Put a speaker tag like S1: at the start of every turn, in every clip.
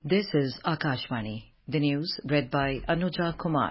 S1: This is Akashvani. The news read by Anuja Kumar.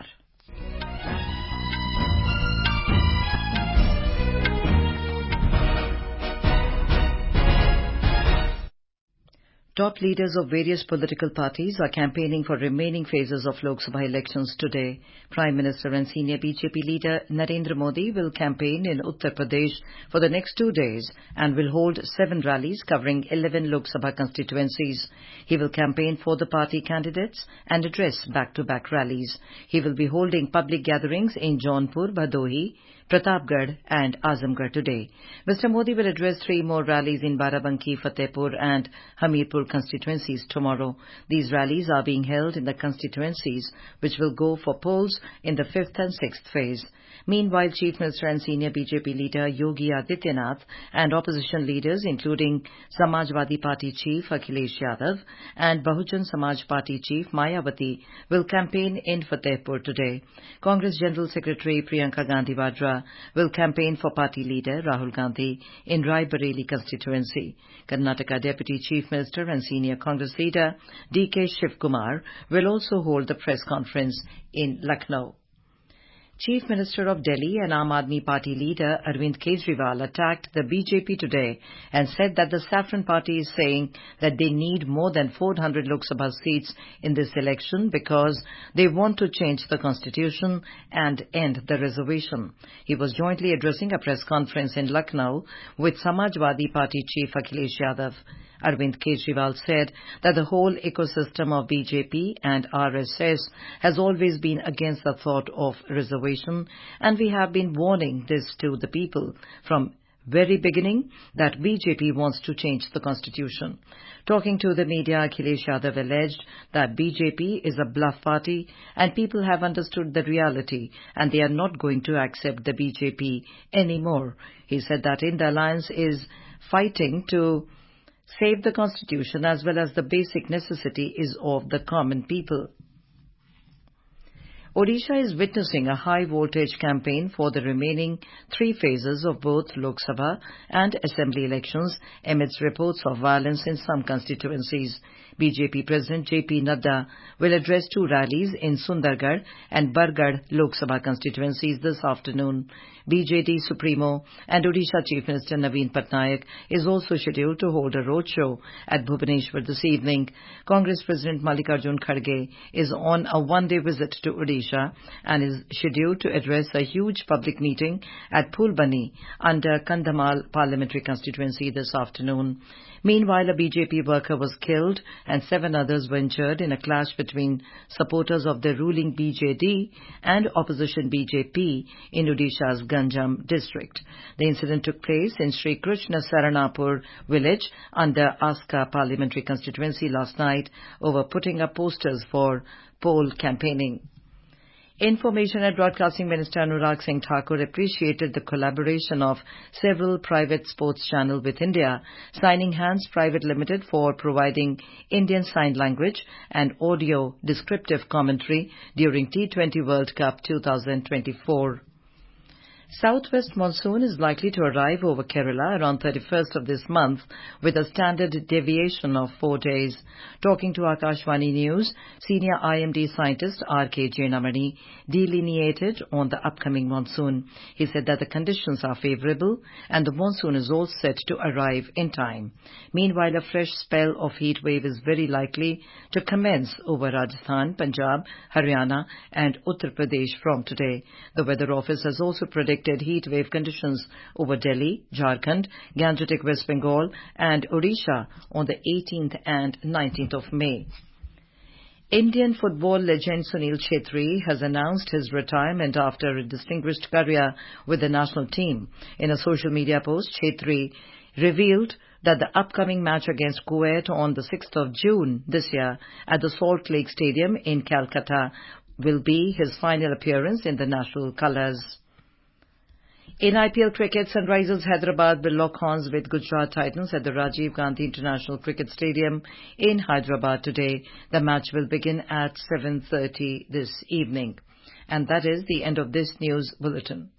S1: Top leaders of various political parties are campaigning for remaining phases of Lok Sabha elections today. Prime Minister and senior BJP leader Narendra Modi will campaign in Uttar Pradesh for the next 2 days and will hold 7 rallies covering 11 Lok Sabha constituencies. He will campaign for the party candidates and address back-to-back rallies. He will be holding public gatherings in Jaunpur, Bhadohi, Pratapgarh and Azamgarh today. Mr. Modi will address 3 more rallies in Barabanki, Fatehpur and Hamirpur constituencies tomorrow. These rallies are being held in the constituencies which will go for polls in the 5th and 6th phase. Meanwhile, Chief Minister and senior BJP leader Yogi Adityanath and opposition leaders including Samajwadi Party Chief Akhilesh Yadav and Bahujan Samaj Party Chief Mayawati will campaign in Fatehpur today. Congress General Secretary Priyanka Gandhi Vadra will campaign for party leader Rahul Gandhi in Rai Bareli constituency. Karnataka Deputy Chief Minister and senior Congress leader D.K. Shivkumar will also hold the press conference in Lucknow. Chief Minister of Delhi and Aam Aadmi Party leader Arvind Kejriwal attacked the BJP today and said that the Saffron Party is saying that they need more than 400 Lok Sabha seats in this election because they want to change the constitution and end the reservation. He was jointly addressing a press conference in Lucknow with Samajwadi Party Chief Akhilesh Yadav. Arvind Kejriwal said that the whole ecosystem of BJP and RSS has always been against the thought of reservation, and we have been warning this to the people from very beginning that BJP wants to change the constitution. Talking to the media, Akhilesh Yadav alleged that BJP is a bluff party and people have understood the reality and they are not going to accept the BJP anymore. He said that in the alliance is fighting to save the constitution as well as the basic necessity is of the common people. Odisha is witnessing a high-voltage campaign for the remaining 3 phases of both Lok Sabha and Assembly elections amidst reports of violence in some constituencies. BJP President J.P. Nadda will address 2 rallies in Sundargarh and Bargarh Lok Sabha constituencies this afternoon. BJD Supremo and Odisha Chief Minister Naveen Patnaik is also scheduled to hold a roadshow at Bhubaneswar this evening. Congress President Mallikarjun Kharge is on a 1-day visit to Odisha and is scheduled to address a huge public meeting at Phulbani under Kandhamal parliamentary constituency this afternoon. Meanwhile, a BJP worker was killed and 7 others were injured in a clash between supporters of the ruling BJD and opposition BJP in Odisha's Ganjam district. The incident took place in Sri Krishna Saranapur village under Aska parliamentary constituency last night over putting up posters for poll campaigning. Information and Broadcasting Minister Anurag Singh Thakur appreciated the collaboration of several private sports channels with India, signing Hands Private Limited for providing Indian Sign Language and audio descriptive commentary during T20 World Cup 2024. Southwest monsoon is likely to arrive over Kerala around 31st of this month with a standard deviation of 4 days. Talking to Akashvani News, senior IMD scientist R.K. Jainamani delineated on the upcoming monsoon. He said that the conditions are favourable and the monsoon is all set to arrive in time. Meanwhile, a fresh spell of heat wave is very likely to commence over Rajasthan, Punjab, Haryana and Uttar Pradesh from today. The Weather Office has also predicted heat wave conditions over Delhi, Jharkhand, Gangetic West Bengal and Odisha on the 18th and 19th of May. Indian football legend Sunil Chhetri has announced his retirement after a distinguished career with the national team. In a social media post, Chhetri revealed that the upcoming match against Kuwait on the 6th of June this year at the Salt Lake Stadium in Calcutta will be his final appearance in the national colours. In IPL cricket, Sunrisers Hyderabad will lock horns with Gujarat Titans at the Rajiv Gandhi International Cricket Stadium in Hyderabad today. The match will begin at 7:30 this evening. And that is the end of this news bulletin.